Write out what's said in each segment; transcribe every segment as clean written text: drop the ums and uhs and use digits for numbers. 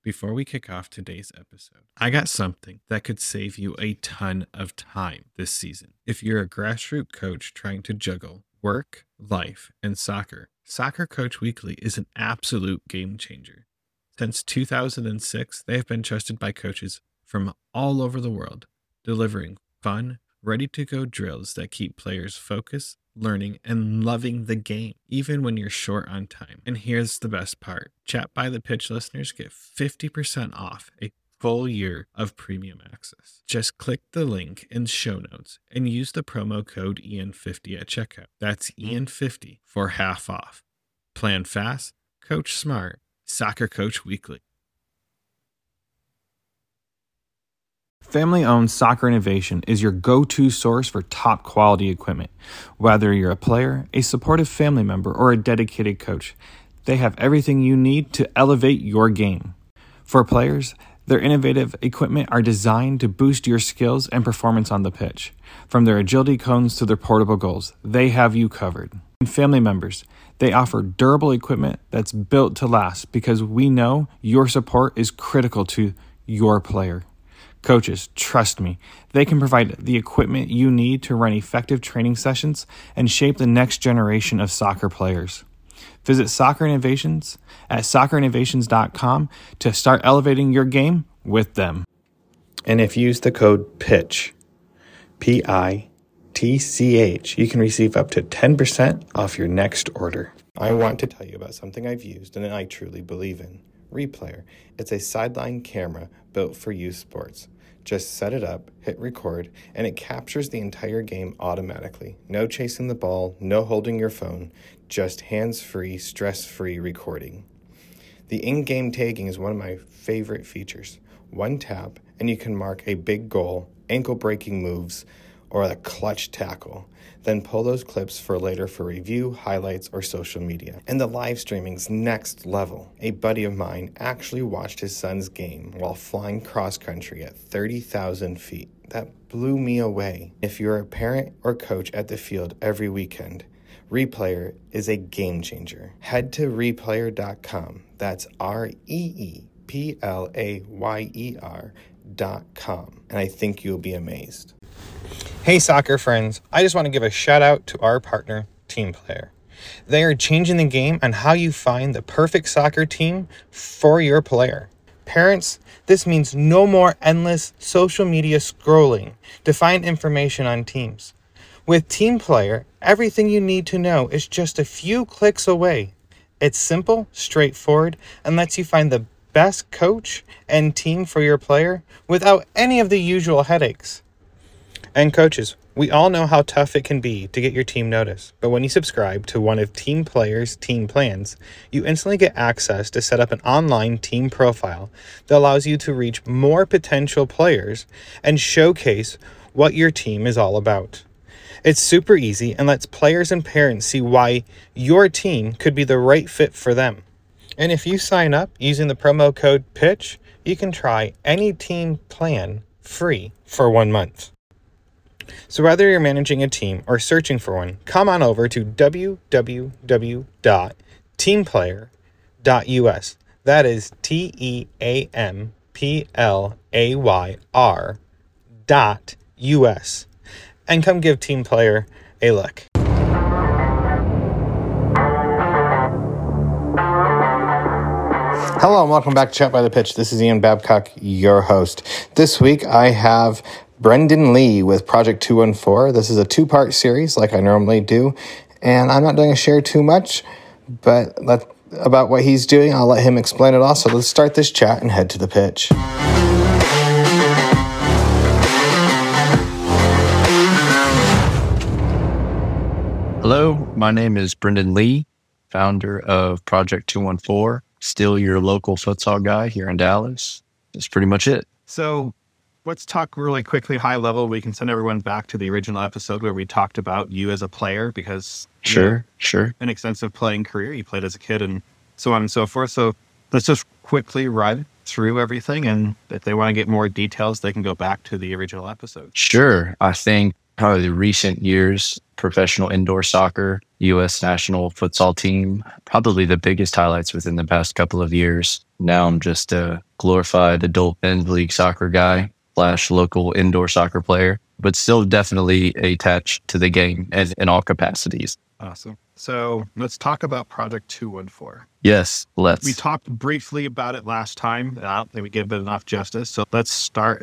Before we kick off today's episode, I got something that could save you a ton of time this season. If you're a grassroots coach trying to juggle work, life, and soccer, Soccer Coach Weekly is an absolute game changer. Since 2006, they have been trusted by coaches from all over the world, delivering fun, ready-to-go drills that keep players focused, learning, and loving the game, even when you're short on time. And here's the best part. Chat by the Pitch listeners get 50% off a full year of premium access. Just click the link in show notes and use the promo code Ian50 at checkout. That's Ian50 for half off. Plan fast, coach smart, Soccer Coach Weekly. Family-owned Soccer Innovation is your go-to source for top-quality equipment. Whether you're a player, a supportive family member, or a dedicated coach, they have everything you need to elevate your game. For players, their innovative equipment are designed to boost your skills and performance on the pitch. From their agility cones to their portable goals, they have you covered. And family members, they offer durable equipment that's built to last because we know your support is critical to your player. Coaches, trust me, they can provide the equipment you need to run effective training sessions and shape the next generation of soccer players. Visit Soccer Innovations at soccerinnovations.com to start elevating your game with them. And if you use the code PITCH, PITCH, you can receive up to 10% off your next order. I want to tell you about something I've used and I truly believe in. Replayer. It's a sideline camera built for youth sports. Just set it up, hit record, and it captures the entire game automatically. No chasing the ball, no holding your phone, just hands-free, stress-free recording. The in-game tagging is one of my favorite features. One tap, and you can mark a big goal, ankle-breaking moves, or a clutch tackle. Then pull those clips for later for review, highlights, or social media. And the live streaming's next level. A buddy of mine actually watched his son's game while flying cross-country at 30,000 feet. That blew me away. If you're a parent or coach at the field every weekend, Replayer is a game changer. Head to replayer.com. That's REEPLAYER.com. And I think you'll be amazed. Hey soccer friends, I just want to give a shout out to our partner, TeamPlayer. They are changing the game on how you find the perfect soccer team for your player. Parents, this means no more endless social media scrolling to find information on teams. With TeamPlayer, everything you need to know is just a few clicks away. It's simple, straightforward, and lets you find the best coach and team for your player without any of the usual headaches. And coaches, we all know how tough it can be to get your team noticed, but when you subscribe to one of TeamPlayer's team plans, you instantly get access to set up an online team profile that allows you to reach more potential players and showcase what your team is all about. It's super easy and lets players and parents see why your team could be the right fit for them. And if you sign up using the promo code PITCH, you can try any team plan free for 1 month. So whether you're managing a team or searching for one, come on over to www.teamplayer.us. That is TEAMPLAYR.US. And come give TeamPlayer a look. Hello and welcome back to Chat by the Pitch. This is Ian Babcock, your host. This week I have Brendan Lee with Project 214. This is a two-part series like I normally do, and I'm not going to share too much, but about what he's doing, I'll let him explain it all. So let's start this chat and head to the pitch. Hello, my name is Brendan Lee, founder of Project 214, still your local futsal guy here in Dallas. That's pretty much it. So let's talk really quickly, high level. We can send everyone back to the original episode where we talked about you as a player because Sure. An extensive playing career. You played as a kid and so on and so forth. So let's just quickly run through everything. And if they want to get more details, they can go back to the original episode. Sure. I think probably the recent years, professional indoor soccer, U.S. national futsal team, probably the biggest highlights within the past couple of years. Now I'm just a glorified adult men's league soccer guy / local indoor soccer player, but still definitely attached to the game and in all capacities. Awesome. So let's talk about Project 214. Yes, let's. We talked briefly about it last time. I don't think we gave it enough justice. So let's start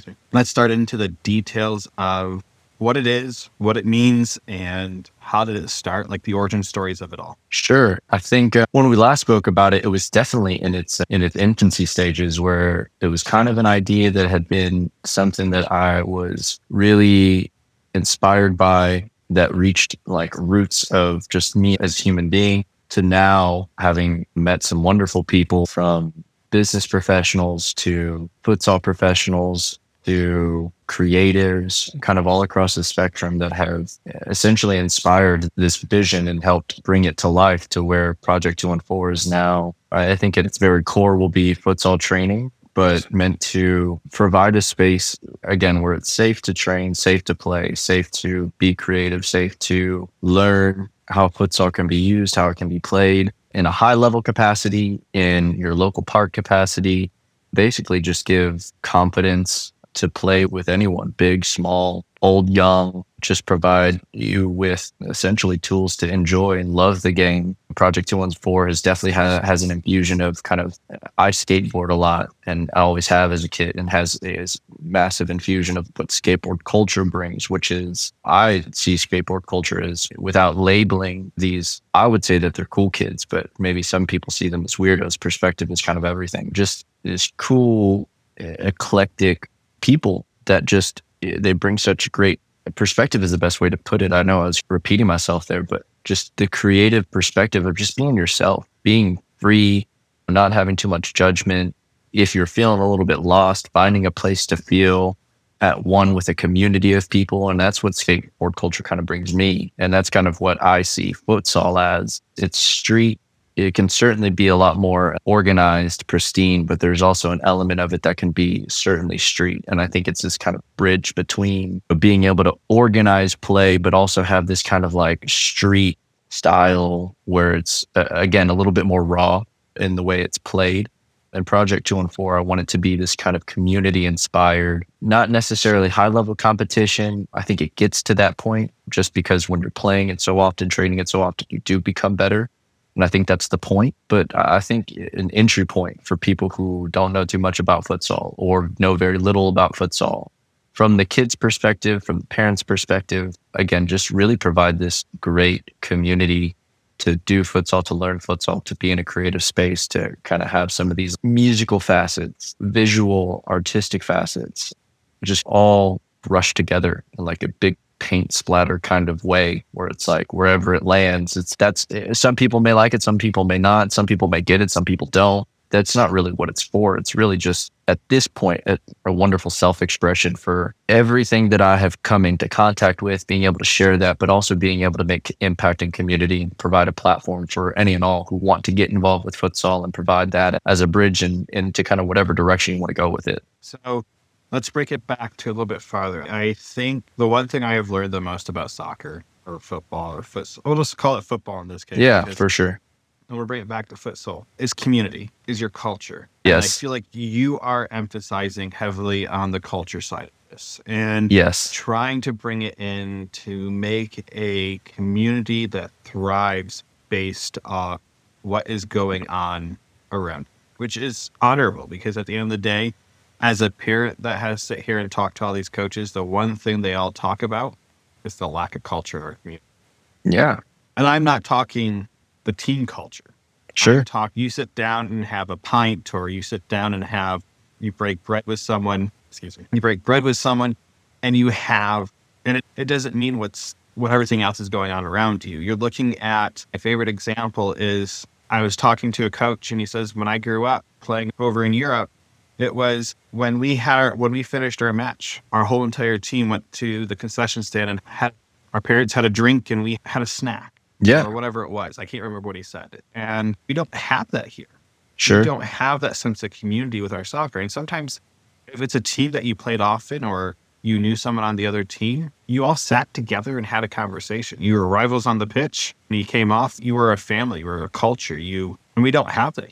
into the details of what it is, what it means, and how did it start, like the origin stories of it all. Sure. I think when we last spoke about it, it was definitely in its infancy stages, where it was kind of an idea that had been something that I was really inspired by, that reached like roots of just me as a human being, to now having met some wonderful people, from business professionals to futsal professionals to creators, kind of all across the spectrum, that have essentially inspired this vision and helped bring it to life, to where Project 214 is now. I think at its very core will be futsal training, but meant to provide a space, again, where it's safe to train, safe to play, safe to be creative, safe to learn how futsal can be used, how it can be played in a high level capacity, in your local park capacity. Basically just give confidence to play with anyone, big, small, old, young. Just provide you with essentially tools to enjoy and love the game. Project 214 has definitely has an infusion of kind of, I skateboard a lot, and I always have as a kid, and has a massive infusion of what skateboard culture brings, which is, I see skateboard culture as, without labeling these, I would say that they're cool kids, but maybe some people see them as weirdos. Perspective is kind of everything. Just this cool, eclectic people that just, they bring such great perspective is the best way to put it. I know I was repeating myself there, but just the creative perspective of just being yourself, being free, not having too much judgment. If you're feeling a little bit lost, finding a place to feel at one with a community of people. And that's what skateboard culture kind of brings me. And that's kind of what I see futsal as. It's street. It can certainly be a lot more organized, pristine, but there's also an element of it that can be certainly street. And I think it's this kind of bridge between being able to organize play, but also have this kind of like street style where it's, again, a little bit more raw in the way it's played. And Project 214, I want it to be this kind of community inspired, not necessarily high level competition. I think it gets to that point just because when you're playing it so often, training it so often, you do become better. And I think that's the point. But I think an entry point for people who don't know too much about futsal or know very little about futsal, from the kids' perspective, from the parents' perspective, again, just really provide this great community to do futsal, to learn futsal, to be in a creative space, to kind of have some of these musical facets, visual, artistic facets, just all rushed together in like a big paint splatter kind of way, where it's like wherever it lands, that's some people may like it, some people may not, some people may get it, some people don't. That's not really what it's for. It's really just, at this point, a wonderful self-expression for everything that I have come into contact with, being able to share that, but also being able to make impact in community and provide a platform for any and all who want to get involved with futsal, and provide that as a bridge into kind of whatever direction you want to go with it. So let's break it back to a little bit farther. I think the one thing I have learned the most about soccer or football or futsal, we'll just call it football in this case. Yeah, for sure. And we'll bring it back to futsal, is community, is your culture. Yes. And I feel like you are emphasizing heavily on the culture side of this, and yes, trying to bring it in to make a community that thrives based off what is going on around, which is honorable, because at the end of the day, as a parent that has to sit here and talk to all these coaches, the one thing they all talk about is the lack of culture in our community. Yeah. And I'm not talking the team culture. Sure. You sit down and have a pint, or you sit down and you break bread with someone, and you have, and it doesn't mean what everything else is going on around you. You're looking at, my favorite example is, I was talking to a coach and he says, when I grew up playing over in Europe, it was when we finished our match, our whole entire team went to the concession stand and our parents had a drink and we had a snack. Yeah. Or whatever it was. I can't remember what he said. And we don't have that here. Sure. We don't have that sense of community with our soccer. And sometimes if it's a team that you played often, or you knew someone on the other team, you all sat together and had a conversation. You were rivals on the pitch. When you came off, you were a family, you were a culture. And we don't have that here.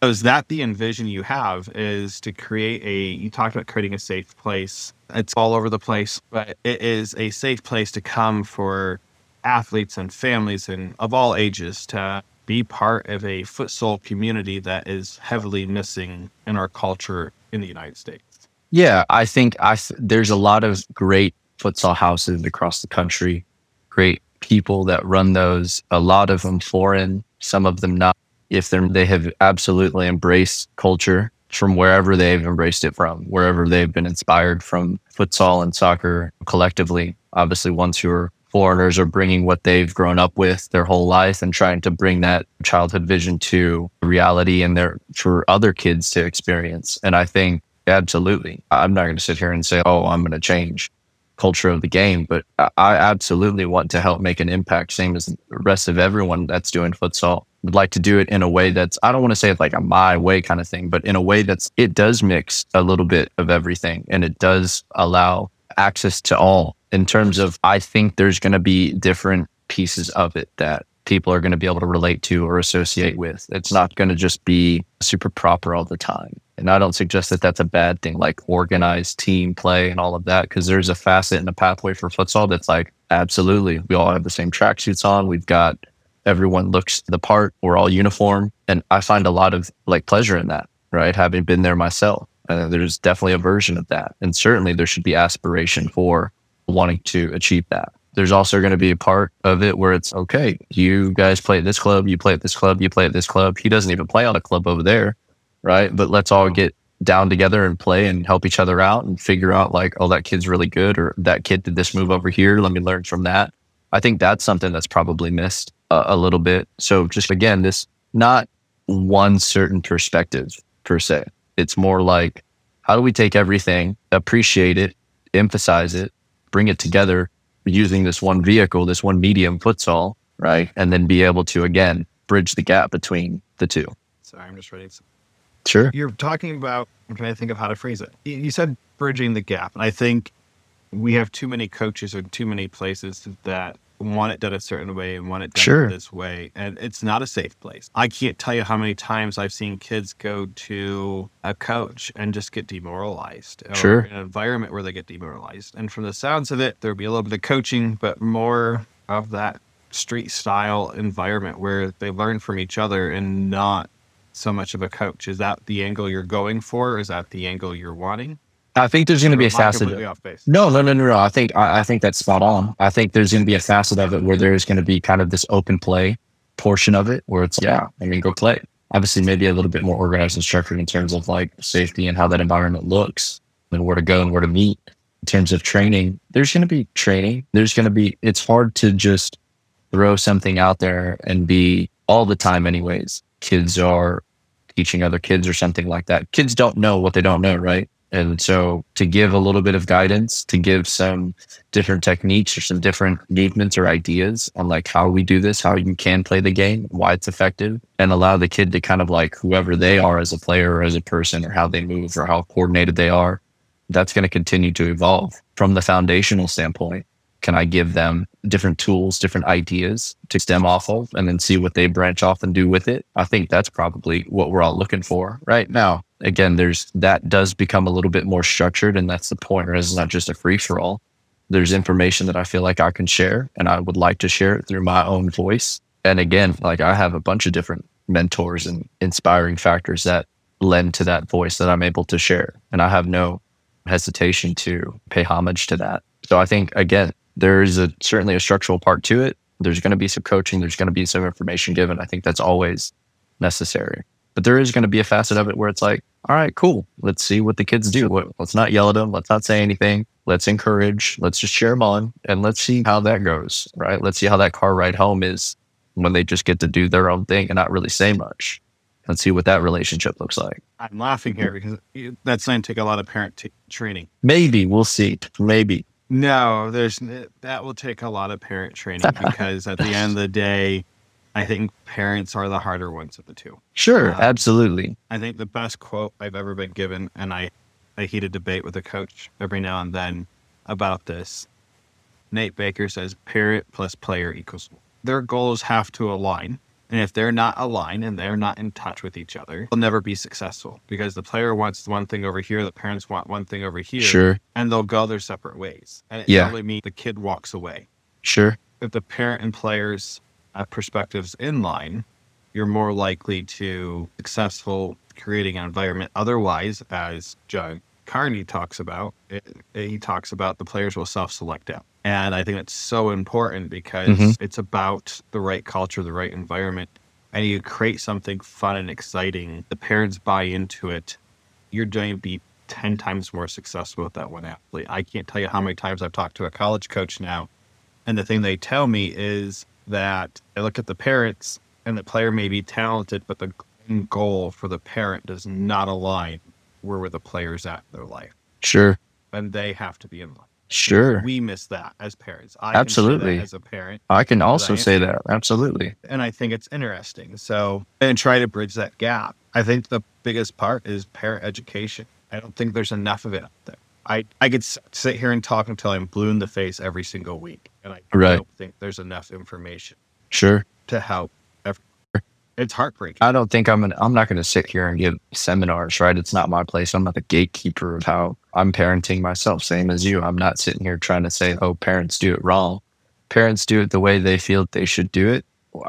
Is that the envision you have, is to you talked about creating a safe place. It's all over the place, but it is a safe place to come for athletes and families and of all ages to be part of a futsal community that is heavily missing in our culture in the United States. Yeah, I think there's a lot of great futsal houses across the country, great people that run those, a lot of them foreign, some of them not. If they have absolutely embraced culture from wherever they've embraced it from, wherever they've been inspired from futsal and soccer collectively. Obviously, ones who are foreigners are bringing what they've grown up with their whole life and trying to bring that childhood vision to reality and for other kids to experience. And I think absolutely, I'm not going to sit here and say, oh, I'm going to change culture of the game, but I absolutely want to help make an impact, same as the rest of everyone that's doing futsal. Would like to do it in a way that's, I don't want to say it's like a my way kind of thing, but in a way it does mix a little bit of everything, and it does allow access to all. In terms of, I think there's going to be different pieces of it that people are going to be able to relate to or associate with. It's not going to just be super proper all the time. And I don't suggest that that's a bad thing, like organized team play and all of that, because there's a facet and a pathway for futsal that's like, absolutely, we all have the same tracksuits on. Everyone looks the part. We're all uniform. And I find a lot of like pleasure in that, right? Having been there myself, there's definitely a version of that. And certainly there should be aspiration for wanting to achieve that. There's also going to be a part of it where it's, okay, you guys play at this club, you play at this club, you play at this club. He doesn't even play on a club over there, right? But let's all get down together and play and help each other out and figure out like, oh, that kid's really good, or that kid did this move over here. Let me learn from that. I think that's something that's probably missed a little bit. So just again, this not one certain perspective per se. It's more like, how do we take everything, appreciate it, emphasize it, bring it together using this one vehicle, this one medium, futsal, right? And then be able to, again, bridge the gap between the two. Sorry, I'm just writing some. Sure. You're talking about, I'm trying to think of how to phrase it. You said bridging the gap. And I think we have too many coaches or too many places that want it done a certain way and want it done this way. And it's not a safe place. I can't tell you how many times I've seen kids go to a coach and just get demoralized, or in an environment where they get demoralized. And from the sounds of it, there'll be a little bit of coaching, but more of that street style environment where they learn from each other and not so much of a coach. Is that the angle you're going for? Is that the angle you're wanting? I think there's going to be a facet. No. I think that's spot on. I think there's going to be a facet of it where there's going to be kind of this open play portion of it where it's, go play. Obviously, maybe a little bit more organized and structured in terms of like safety and how that environment looks and where to go and where to meet. In terms of training, there's going to be training. It's hard to just throw something out there and be all the time anyways. Kids are teaching other kids or something like that. Kids don't know what they don't know, right? And so to give a little bit of guidance, to give some different techniques or some different movements or ideas on like how we do this, how you can play the game, why it's effective, and allow the kid to kind of like whoever they are as a player or as a person or how they move or how coordinated they are, that's going to continue to evolve. From the foundational standpoint, can I give them different tools, different ideas to stem off of and then see what they branch off and do with it? I think that's probably what we're all looking for right now. Again, that does become a little bit more structured, and that's the point, or it's not just a free for all. There's information that I feel like I can share, and I would like to share it through my own voice. And again, like I have a bunch of different mentors and inspiring factors that lend to that voice that I'm able to share. And I have no hesitation to pay homage to that. So I think, again, there is certainly a structural part to it. There's going to be some coaching. There's going to be some information given. I think that's always necessary. But there is going to be a facet of it where it's like, all right, cool. Let's see what the kids do. Let's not yell at them. Let's not say anything. Let's encourage. Let's just cheer them on. And let's see how that goes, right? Let's see how that car ride home is when they just get to do their own thing and not really say much. Let's see what that relationship looks like. I'm laughing here because that's going to take a lot of parent training. Maybe. We'll see. Maybe. No, that will take a lot of parent training because at the end of the day, I think parents are the harder ones of the two. Sure, absolutely. I think the best quote I've ever been given, and I heated debate with a coach every now and then about this. Nate Baker says, parent plus player equals. Their goals have to align. And if they're not aligned and they're not in touch with each other, they'll never be successful because the player wants one thing over here, the parents want one thing over here, Sure. and they'll go their separate ways. And it Yeah. probably means the kid walks away. Sure. If the parent and players perspectives in line, you're more likely to successful creating an environment. Otherwise, as John Carney talks about, he talks about the players will self-select out. And I think it's so important because it's about the right culture, the right environment, and you create something fun and exciting. The parents buy into it. You're going to be 10 times more successful with that one athlete. I can't tell you how many times I've talked to a college coach now, and the thing they tell me is that I look at the parents and the player may be talented, but the goal for the parent does not align where the player's at in their life. Sure. And they have to be in line. Sure. We miss that as parents. I Absolutely. can say that as a parent. I can also I am. say that. Absolutely. And I think it's interesting. So, and try to bridge that gap. I think the biggest part is parent education. I don't think there's enough of it out there. I could sit here and talk until I'm blue in the face every single week. And I Right. don't think there's enough information Sure. to help everyone. It's heartbreaking. I don't think I'm not going to sit here and give seminars, right? It's not my place. I'm not the gatekeeper of how I'm parenting myself, same as you. I'm not sitting here trying to say, oh, parents do it wrong. Parents do it the way they feel they should do it.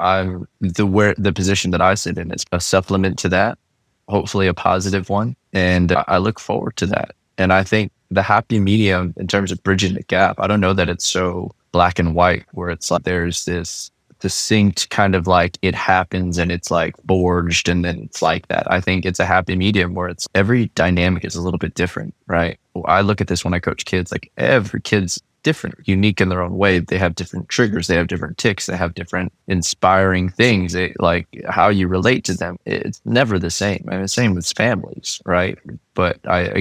The position that I sit in is a supplement to that, hopefully a positive one. And I look forward to that. And I think the happy medium in terms of bridging the gap, I don't know that it's so black and white where it's like there's this distinct kind of like it happens and it's like forged and then it's like that. I think it's a happy medium where it's every dynamic is a little bit different, right? I look at this when I coach kids, like every kid's different, unique in their own way. They have different triggers, they have different ticks, they have different inspiring things. Like how you relate to them, it's never the same. I mean, same with families, right? But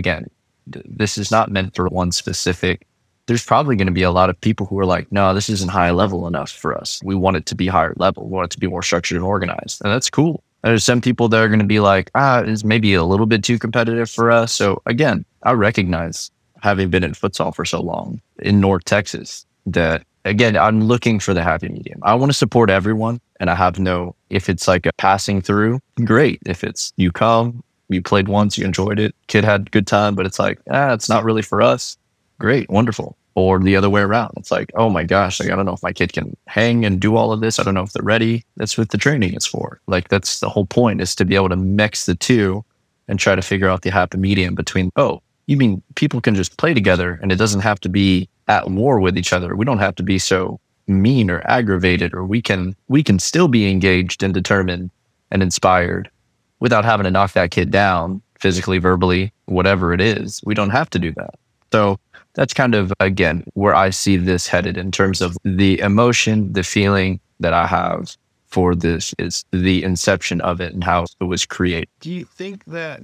this is not meant for one specific. There's probably going to be a lot of people who are like, no, this isn't high level enough for us. We want it to be higher level. We want it to be more structured and organized. And that's cool. There's some people that are going to be like, it's maybe a little bit too competitive for us. So again, I recognize, having been in futsal for so long in North Texas, that again, I'm looking for the happy medium. I want to support everyone. And I have if it's like a passing through, great. If it's you come, you played once, you enjoyed it, kid had a good time, but it's like, it's not really for us. Great, wonderful. Or the other way around. It's like, oh my gosh, I don't know if my kid can hang and do all of this. I don't know if they're ready. That's what the training is for. Like, that's the whole point, is to be able to mix the two and try to figure out the happy medium between, oh, you mean people can just play together and it doesn't have to be at war with each other. We don't have to be so mean or aggravated, or we can still be engaged and determined and inspired without having to knock that kid down physically, verbally, whatever it is. We don't have to do that. So that's kind of, again, where I see this headed in terms of the emotion, the feeling that I have for this is the inception of it and how it was created. Do you think that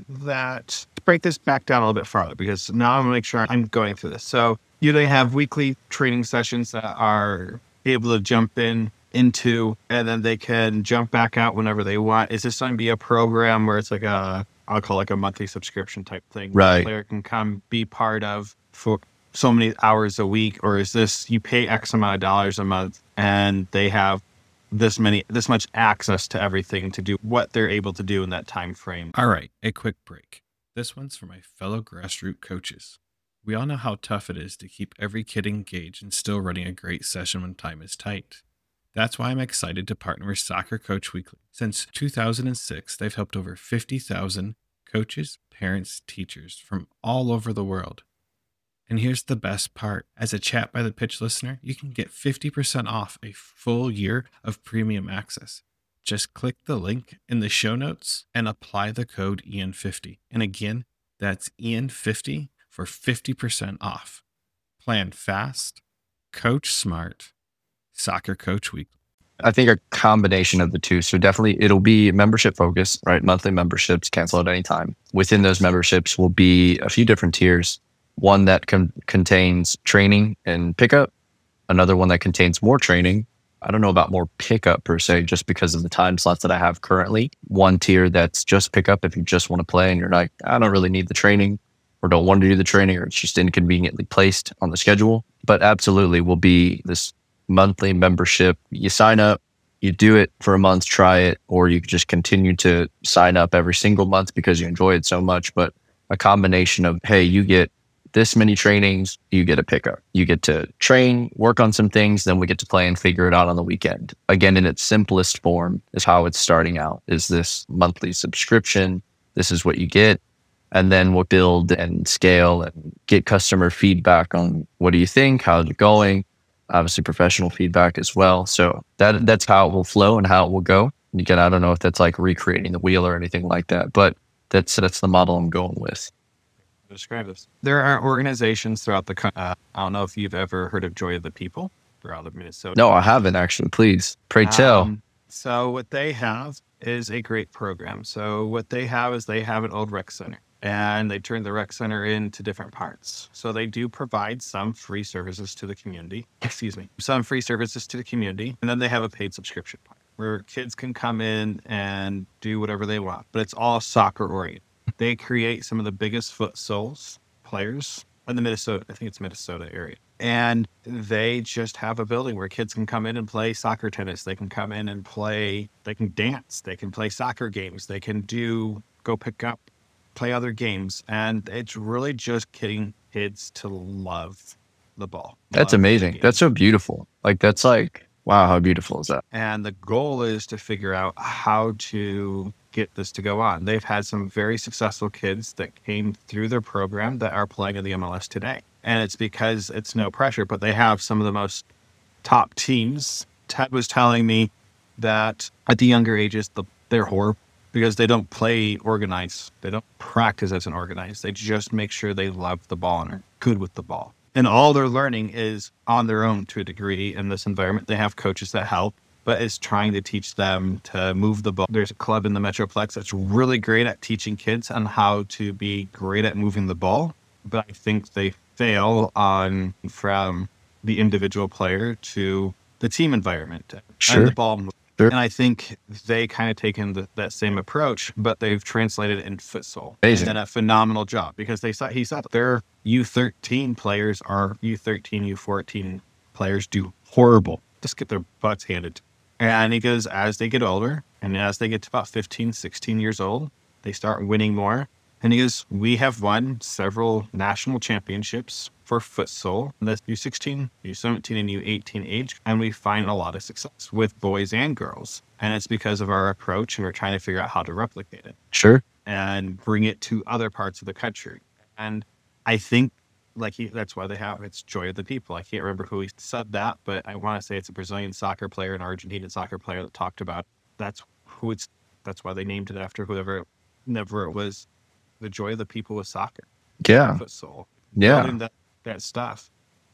break this back down a little bit farther, because now I'm going to make sure I'm going through this. So you they have weekly training sessions that are able to jump into, and then they can jump back out whenever they want. Is this going to be a program where it's like I'll call like a monthly subscription type thing? Right. The player can come be part of for so many hours a week, or is this you pay X amount of dollars a month and they have this much access to everything to do what they're able to do in that time frame? All right, a quick break. This one's for my fellow grassroots coaches. We all know how tough it is to keep every kid engaged and still running a great session when time is tight. That's why I'm excited to partner with Soccer Coach Weekly. Since 2006, they've helped over 50,000 coaches, parents, teachers from all over the world. And here's the best part. As a Chat by the Pitch listener, you can get 50% off a full year of premium access. Just click the link in the show notes and apply the code Ian50. And again, that's Ian50 for 50% off. Plan fast, coach smart, Soccer Coach Weekly. I think a combination of the two. So definitely it'll be membership focused, right? Monthly memberships, cancel at any time. Within those memberships will be a few different tiers. One that contains training and pickup. Another one that contains more training. I don't know about more pickup per se, just because of the time slots that I have currently. One tier that's just pickup if you just want to play and you're like, I don't really need the training, or don't want to do the training, or it's just inconveniently placed on the schedule. But absolutely will be this monthly membership. You sign up, You do it for a month, try it, or you just continue to sign up every single month because you enjoy it so much. But a combination of, hey, you get this many trainings, you get a pickup. You get to train, work on some things, then we get to play and figure it out on the weekend. Again, in its simplest form is how it's starting out, is this monthly subscription. This is what you get. And then we'll build and scale and get customer feedback on what do you think, how's it going? Obviously professional feedback as well. So that's how it will flow and how it will go. Again, I don't know if that's like recreating the wheel or anything like that, but that's the model I'm going with. Describe this. There are organizations throughout the country. I don't know if you've ever heard of Joy of the People throughout the Minnesota. No, I haven't actually. Please, pray tell. So what they have is a great program. So what they have is they have an old rec center. And they turn the rec center into different parts. So they do provide some free services to the community. Some free services to the community. And then they have a paid subscription part where kids can come in and do whatever they want. But it's all soccer oriented. They create some of the biggest futsal players in the Minnesota area. And they just have a building where kids can come in and play soccer tennis. They can come in and play, they can dance. They can play soccer games. They can go pick up, play other games, and it's really just getting kids to love the ball. That's amazing. That's so beautiful. That's wow, how beautiful is that? And the goal is to figure out how to get this to go on. They've had some very successful kids that came through their program that are playing in the MLS today. And it's because it's no pressure, but they have some of the most top teams. Ted was telling me that at the younger ages, they're horrible. Because they don't play organized. They don't practice as an organized. They just make sure they love the ball and are good with the ball. And all they're learning is on their own to a degree in this environment. They have coaches that help, but it's trying to teach them to move the ball. There's a club in the Metroplex that's really great at teaching kids on how to be great at moving the ball. But I think they fail from the individual player to the team environment and the ball movement. Sure. And I think they kind of taken that same approach, but they've translated it in futsal. Amazing. And done a phenomenal job because he said their U13 players are U13, U14 players do horrible. Just get their butts handed to them. And he goes, as they get older and as they get to about 15, 16 years old, they start winning more. And he goes, we have won several national championships for futsal in the U16, U17, and U18 age. And we find a lot of success with boys and girls. And it's because of our approach, and we're trying to figure out how to replicate it. Sure. And bring it to other parts of the country. And I think that's why they have it's Joy of the People. I can't remember who he said that, but I want to say it's a Brazilian soccer player, an Argentinian soccer player that talked about that's why they named it after whoever it was. The joy of the people with soccer. Yeah. Futsal. Yeah. Building that stuff.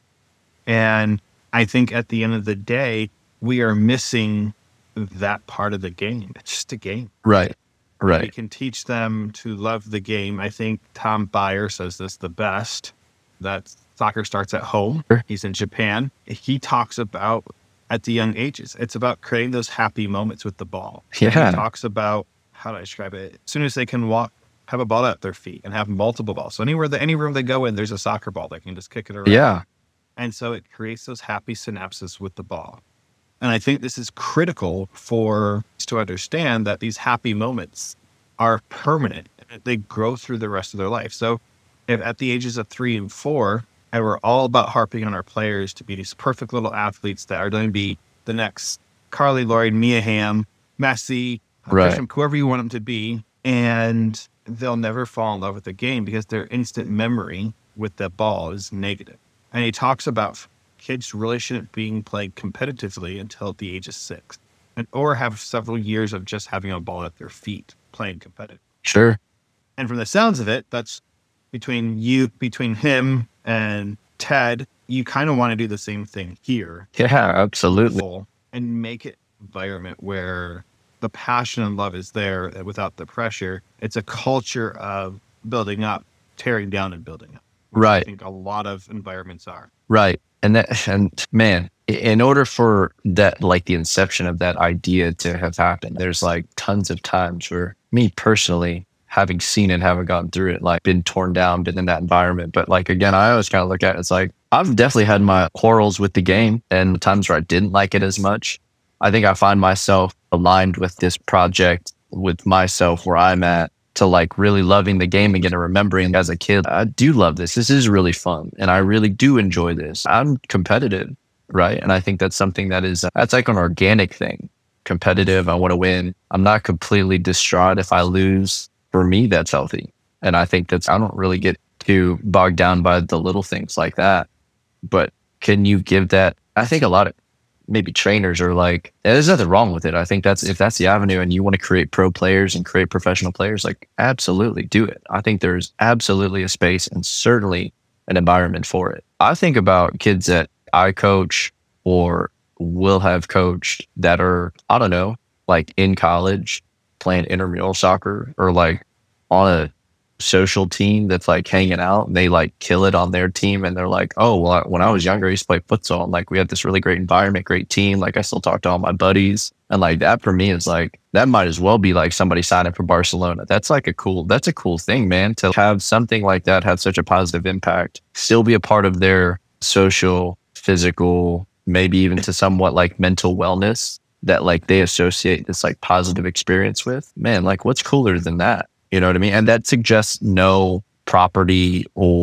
And I think at the end of the day, we are missing that part of the game. It's just a game. Right. We can teach them to love the game. I think Tom Byer says this the best, that soccer starts at home. Sure. He's in Japan. He talks about at the young ages, it's about creating those happy moments with the ball. Yeah. And he talks about, how do I describe it? As soon as they can walk, have a ball at their feet and have multiple balls. So any room they go in, there's a soccer ball. They can just kick it around. Yeah. And so it creates those happy synapses with the ball. And I think this is critical for us to understand that these happy moments are permanent. They grow through the rest of their life. So if at the ages of 3 and 4, and we're all about harping on our players to be these perfect little athletes that are going to be the next Carly Lloyd, Mia Hamm, Messi, Christian, whoever you want them to be, and they'll never fall in love with the game because their instant memory with the ball is negative. And he talks about kids really shouldn't be played competitively until the age of 6, or have several years of just having a ball at their feet playing competitive. Sure. And from the sounds of it, that's between him and Ted, you kind of want to do the same thing here. Yeah, absolutely. And make it an environment where the passion and love is there without the pressure. It's a culture of building up, tearing down, and building up. Right. I think a lot of environments are. Right. And man, in order for that, the inception of that idea to have happened, there's tons of times where me personally, having seen it, having gone through it, been torn down, been in that environment. But again, I always kind of look at it, it's I've definitely had my quarrels with the game and the times where I didn't like it as much. I think I find myself aligned with this project, with myself where I'm at, to like really loving the game again and remembering as a kid, I do love this. This is really fun. And I really do enjoy this. I'm competitive, right? And I think that's something that's like an organic thing. Competitive. I want to win. I'm not completely distraught if I lose. For me, that's healthy. And I think I don't really get too bogged down by the little things like that. But can you give that? I think a lot of maybe trainers are like, there's nothing wrong with it. I think if that's the avenue and you want to create pro players and create professional players, like absolutely do it. I think there's absolutely a space and certainly an environment for it. I think about kids that I coach or will have coached that are, I don't know, like in college playing intramural soccer or like on a social team that's like hanging out and they like kill it on their team and they're like, oh well, when I was younger I used to play futsal and like we had this really great environment, great team, like I still talk to all my buddies, and like that for me is like that might as well be like somebody signing for Barcelona. That's a cool thing, man, to have something like that have such a positive impact, still be a part of their social, physical, maybe even to somewhat like mental wellness that like they associate this like positive experience with. Man, like what's cooler than that? You know what I mean? And that suggests no property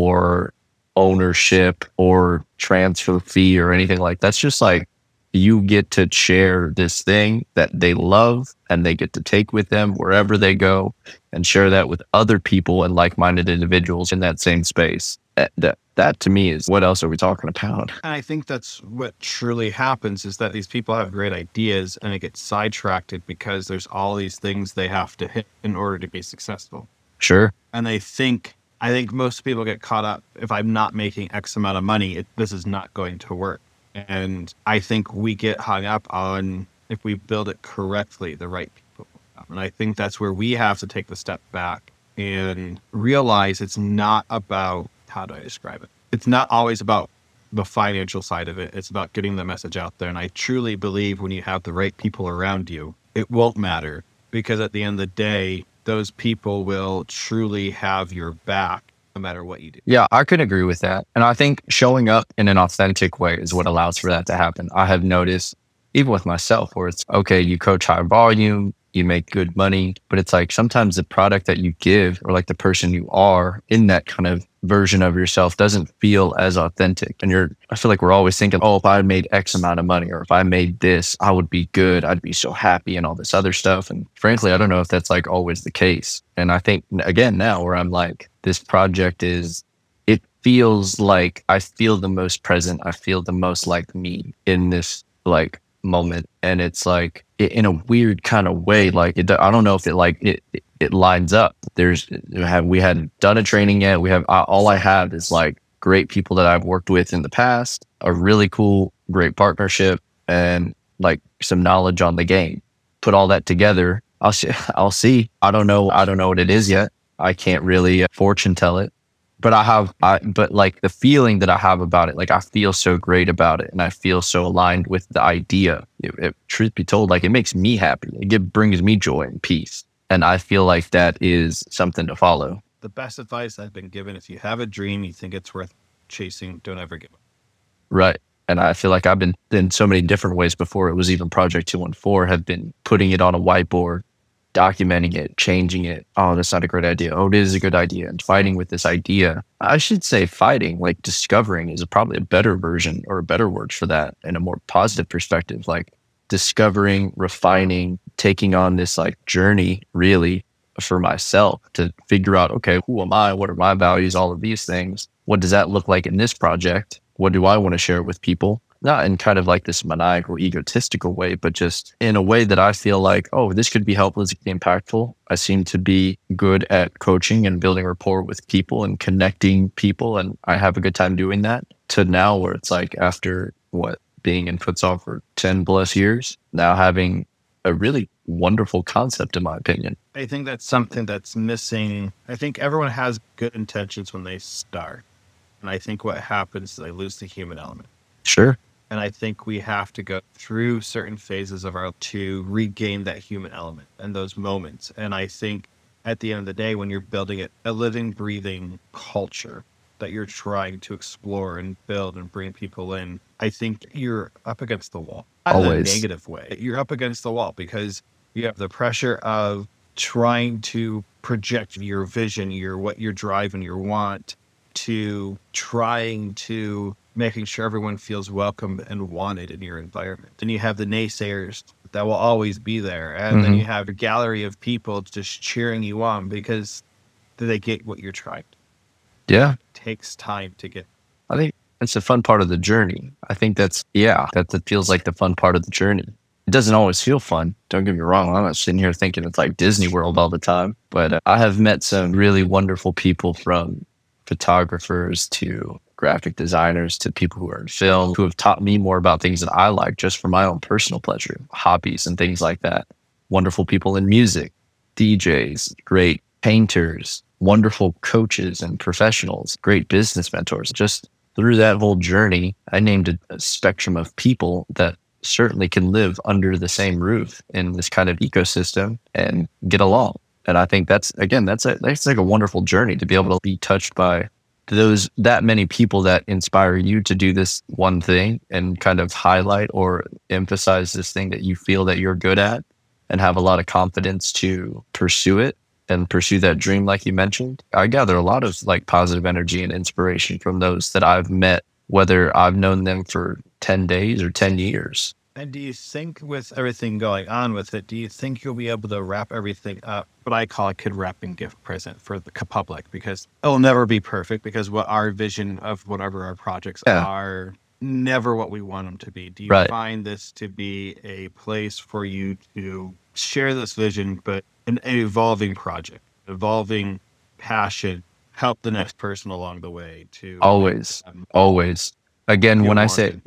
or ownership or transfer fee or anything like that. That's just like you get to share this thing that they love and they get to take with them wherever they go and share that with other people and like-minded individuals in that same space. That to me is, what else are we talking about? And I think that's what truly happens, is that these people have great ideas and it gets sidetracked because there's all these things they have to hit in order to be successful. Sure. And I think most people get caught up, if I'm not making X amount of money, this is not going to work. And I think we get hung up on, if we build it correctly, the right people. And I think that's where we have to take the step back and realize it's not about, how do I describe it? It's not always about the financial side of it. It's about getting the message out there. And I truly believe when you have the right people around you, it won't matter, because at the end of the day, those people will truly have your back no matter what you do. Yeah, I could agree with that. And I think showing up in an authentic way is what allows for that to happen. I have noticed, even with myself, where it's okay, you coach high volume, you make good money, but it's like sometimes the product that you give or like the person you are in that kind of version of yourself doesn't feel as authentic. And I feel like we're always thinking, oh, if I made X amount of money or if I made this, I would be good. I'd be so happy and all this other stuff. And frankly, I don't know if that's like always the case. And I think again, now where I'm like, this project it feels like I feel the most present. I feel the most like me in this like moment. And it's like in a weird kind of way, like I don't know if it lines up. We hadn't done a training yet. All I have is like great people that I've worked with in the past, a really cool, great partnership, and like some knowledge on the game. Put all that together. I'll see. I don't know what it is yet. I can't really fortune tell it. But but like the feeling that I have about it, like I feel so great about it and I feel so aligned with the idea. Truth be told, like it makes me happy. It brings me joy and peace. And I feel like that is something to follow. The best advice I've been given, if you have a dream, you think it's worth chasing, don't ever give up. Right. And I feel like I've been in so many different ways before it was even Project 214, have been putting it on a whiteboard, documenting it, changing it. Oh, that's not a great idea. Oh, it is a good idea. And fighting with this idea. I should say fighting, like discovering is probably a better version or a better word for that in a more positive perspective. Like discovering, refining, taking on this like journey really for myself to figure out, okay, who am I? What are my values? All of these things. What does that look like in this project? What do I want to share with people? Not in kind of like this maniacal, egotistical way, but just in a way that I feel like, oh, this could be helpful, this could be impactful. I seem to be good at coaching and building rapport with people and connecting people. And I have a good time doing that, to now where it's like after being in futsal for 10 plus years, now having a really wonderful concept, in my opinion. I think that's something that's missing. I think everyone has good intentions when they start. And I think what happens is they lose the human element. Sure. And I think we have to go through certain phases of to regain that human element and those moments. And I think at the end of the day, when you're building a living, breathing culture that you're trying to explore and build and bring people in, I think you're up against the wall. not in a Always. negative way. You're up against the wall because you have the pressure of trying to project your vision, what you're driving, your want, to trying to making sure everyone feels welcome and wanted in your environment. Then you have the naysayers that will always be there. And then you have a gallery of people just cheering you on because they get what you're trying. Yeah. It takes time to get. I think that's a fun part of the journey. I think that feels like the fun part of the journey. It doesn't always feel fun. Don't get me wrong. I'm not sitting here thinking it's like Disney World all the time, but I have met some really wonderful people, from photographers to graphic designers to people who are in film, who have taught me more about things that I like just for my own personal pleasure, hobbies and things like that. Wonderful people in music, DJs, great painters, wonderful coaches and professionals, great business mentors. Just through that whole journey, I named a spectrum of people that certainly can live under the same roof in this kind of ecosystem and get along. And I think that's like a wonderful journey to be able to be touched by that many people that inspire you to do this one thing and kind of highlight or emphasize this thing that you feel that you're good at, and have a lot of confidence to pursue it and pursue that dream, like you mentioned. I gather a lot of like positive energy and inspiration from those that I've met, whether I've known them for 10 days or 10 years. And do you think, with everything going on with it, do you think you'll be able to wrap everything up, what I call a kid wrapping gift present for the public? Because it'll never be perfect, because what our vision of whatever our projects are, never what we want them to be. Do you find this to be a place for you to share this vision, but an evolving project, evolving passion, help the next person along the way to always. Again, when I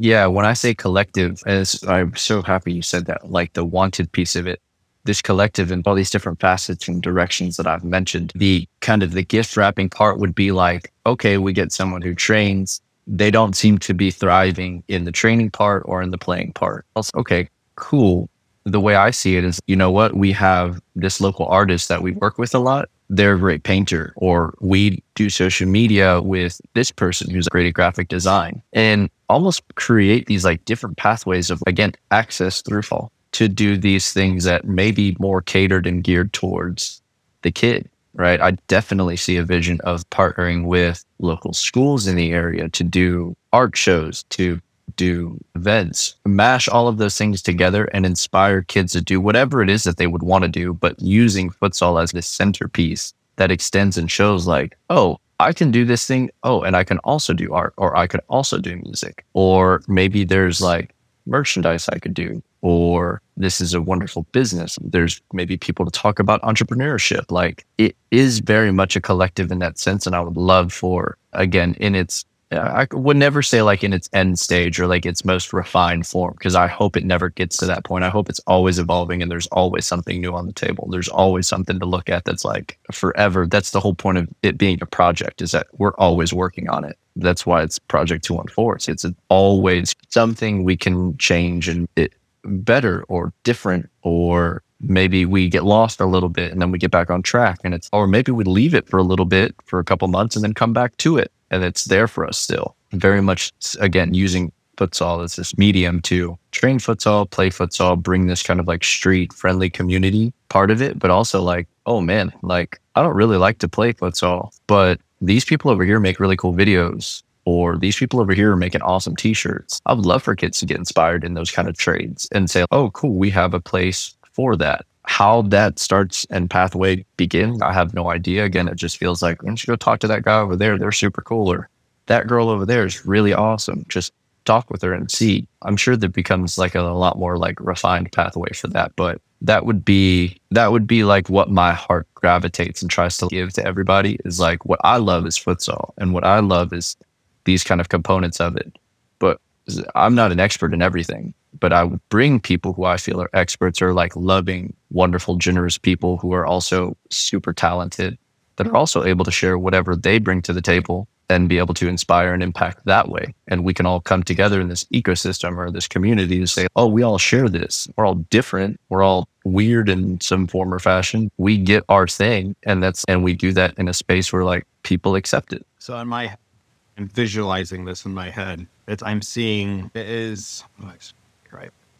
say collective, as I'm so happy you said that, like the wanted piece of it, this collective and all these different facets and directions that I've mentioned, the kind of the gift wrapping part would be like, okay, we get someone who trains. They don't seem to be thriving in the training part or in the playing part. Okay, cool. The way I see it is, you know what? We have this local artist that we work with a lot. They're a great painter, or we do social media with this person who's great at graphic design, and almost create these like different pathways of, again, access through fall to do these things that may be more catered and geared towards the kid, right? I definitely see a vision of partnering with local schools in the area to do art shows, to do events, mash all of those things together and inspire kids to do whatever it is that they would want to do, but using futsal as this centerpiece that extends and shows like, oh, I can do this thing. Oh, and I can also do art, or I could also do music, or maybe there's like merchandise I could do, or this is a wonderful business. There's maybe people to talk about entrepreneurship. Like, it is very much a collective in that sense. And I would love for, again, in its, I would never say like in its end stage or like its most refined form, because I hope it never gets to that point. I hope it's always evolving and there's always something new on the table. There's always something to look at that's like forever. That's the whole point of it being a project, is that we're always working on it. That's why it's Project 214. It's always something we can change and it better or different, or maybe we get lost a little bit and then we get back on track, and or maybe we leave it for a little bit for a couple months and then come back to it. And it's there for us still. Very much, again, using futsal as this medium to train futsal, play futsal, bring this kind of like street friendly community part of it, but also like, oh man, like I don't really like to play futsal, but these people over here make really cool videos, or these people over here are making awesome t-shirts. I would love for kids to get inspired in those kind of trades and say, oh, cool, we have a place for that. How that starts and pathway begins, I have no idea. Again, it just feels like, why don't you go talk to that guy over there? They're super cool. Or that girl over there is really awesome. Just talk with her and see. I'm sure there becomes like a lot more like refined pathway for that. But that would be like what my heart gravitates and tries to give to everybody, is like, what I love is futsal, and what I love is these kind of components of it. But I'm not an expert in everything, but I would bring people who I feel are experts, or like loving, wonderful, generous people who are also super talented, that are also able to share whatever they bring to the table and be able to inspire and impact that way. And we can all come together in this ecosystem or this community to say, oh, we all share this. We're all different. We're all weird in some form or fashion. We get our thing, and we do that in a space where like people accept it. So I'm visualizing this in my head. I'm seeing it is right.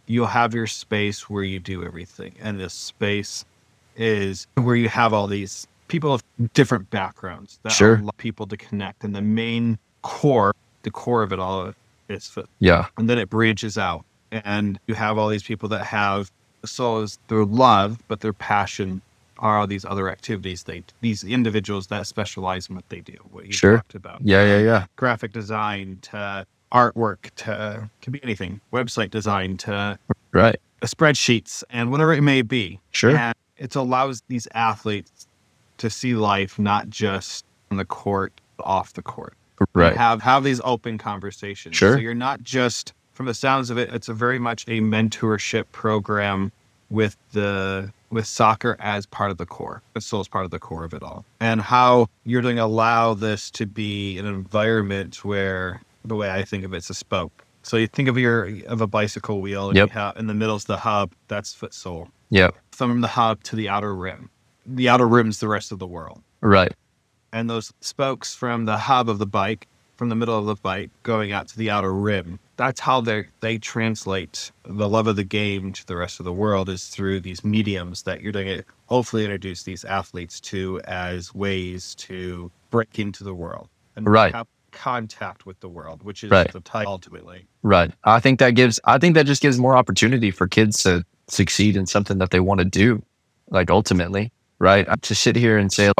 you'll have your space where you do everything. And this space is where you have all these people of different backgrounds that Sure. allow people to connect. And the main core, the core of it all is fit. Yeah. And then it branches out. And you have all these people that have so is their love, but their passion are all these other activities. These individuals that specialize in what they do, what you Sure. talked about. Yeah. Graphic design to artwork to could be anything, website design to Right. spreadsheets and whatever it may be. Sure. And it allows these athletes to see life not just on the court, off the court. Right. Have these open conversations. Sure. So you're not just, from the sounds of it, it's a very much a mentorship program with soccer as part of the core. The soul is part of the core of it all. And how you're going to allow this to be an environment where, the way I think of it, it's a spoke. So you think of a bicycle wheel, and Yep. you have in the middle is the hub. That's foot sole. Yep. From the hub to the outer rim. The outer rim's the rest of the world. Right. And those spokes from the hub of the bike, from the middle of the bike, going out to the outer rim. That's how they translate the love of the game to the rest of the world, is through these mediums that you're going to hopefully introduce these athletes to as ways to break into the world and Right. have contact with the world, which is Right. the title ultimately. Right. I think that just gives more opportunity for kids to succeed in something that they want to do. Like ultimately, right? To sit here and say,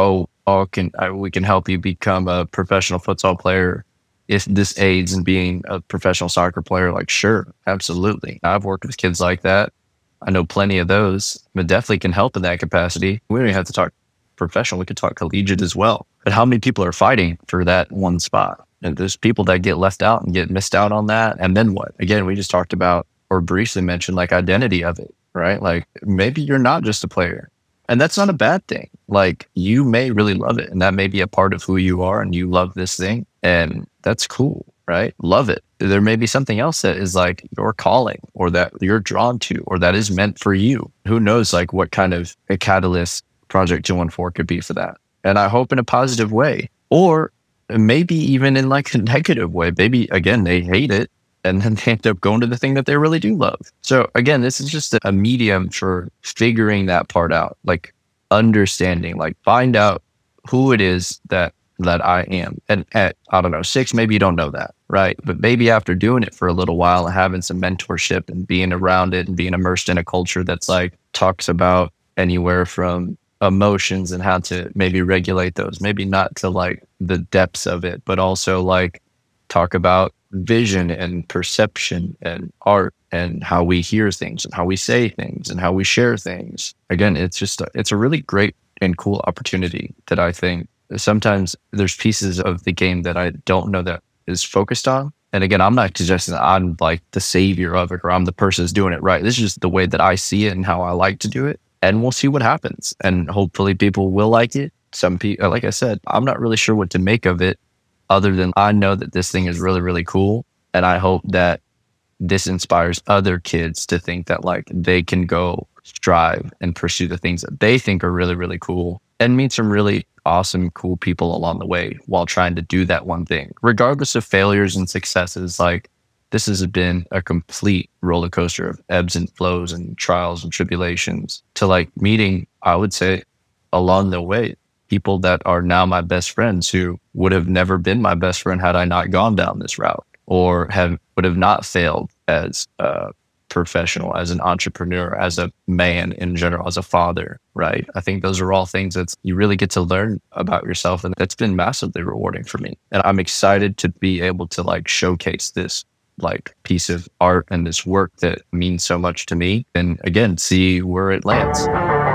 we can help you become a professional futsal player if this aids in being a professional soccer player. Like, sure, absolutely. I've worked with kids like that. I know plenty of those, but definitely can help in that capacity. We don't even have to talk professional. We could talk collegiate as well. But how many people are fighting for that one spot? And there's people that get left out and get missed out on that. And then what? Again, we just talked about or briefly mentioned like identity of it, right? Like maybe you're not just a player. And that's not a bad thing. Like you may really love it and that may be a part of who you are and you love this thing and that's cool, right? Love it. There may be something else that is like your calling or that you're drawn to or that is meant for you. Who knows like what kind of a catalyst Project 214 could be for that. And I hope in a positive way or maybe even in like a negative way. Maybe again, they hate it and then they end up going to the thing that they really do love. So again, this is just a medium for figuring that part out, like understanding, like find out who it is that I am. And at, I don't know, 6, maybe you don't know that, right? But maybe after doing it for a little while and having some mentorship and being around it and being immersed in a culture that's like talks about anywhere from emotions and how to maybe regulate those, maybe not to like the depths of it, but also like talk about vision and perception and art and how we hear things and how we say things and how we share things. Again, it's a really great and cool opportunity that I think sometimes there's pieces of the game that I don't know that is focused on. And again, I'm not suggesting that I'm like the savior of it or I'm the person that's doing it right. This is just the way that I see it and how I like to do it. And we'll see what happens. And hopefully people will like it. Some people, like I said, I'm not really sure what to make of it other than I know that this thing is really, really cool. And I hope that this inspires other kids to think that like they can go strive and pursue the things that they think are really, really cool and meet some really awesome, cool people along the way while trying to do that one thing, regardless of failures and successes. Like this has been a complete roller coaster of ebbs and flows and trials and tribulations to like meeting, I would say, along the way, people that are now my best friends who would have never been my best friend had I not gone down this route or would have not failed as a professional, as an entrepreneur, as a man in general, as a father, right? I think those are all things that you really get to learn about yourself. And that's been massively rewarding for me. And I'm excited to be able to like showcase this like piece of art and this work that means so much to me. And again, see where it lands.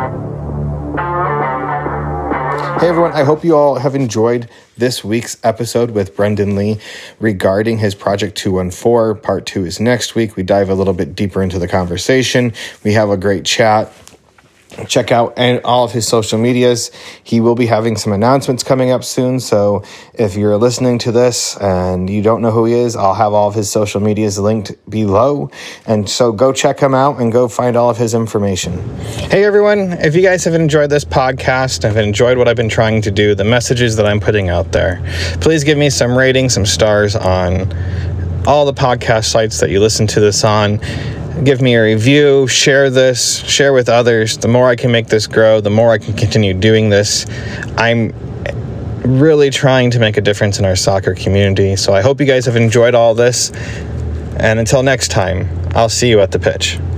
Hey everyone, I hope you all have enjoyed this week's episode with Brendan Lee regarding his Project 214. Part 2 is next week. We dive a little bit deeper into the conversation. We have a great chat. Check out all of his social medias. He will be having some announcements coming up soon. So if you're listening to this and you don't know who he is, I'll have all of his social medias linked below. And so go check him out and go find all of his information. Hey everyone, if you guys have enjoyed this podcast, have enjoyed what I've been trying to do, the messages that I'm putting out there, please give me some ratings, some stars on all the podcast sites that you listen to this on. Give me a review, share this, share with others. The more I can make this grow, the more I can continue doing this. I'm really trying to make a difference in our soccer community. So I hope you guys have enjoyed all this. And until next time, I'll see you at the pitch.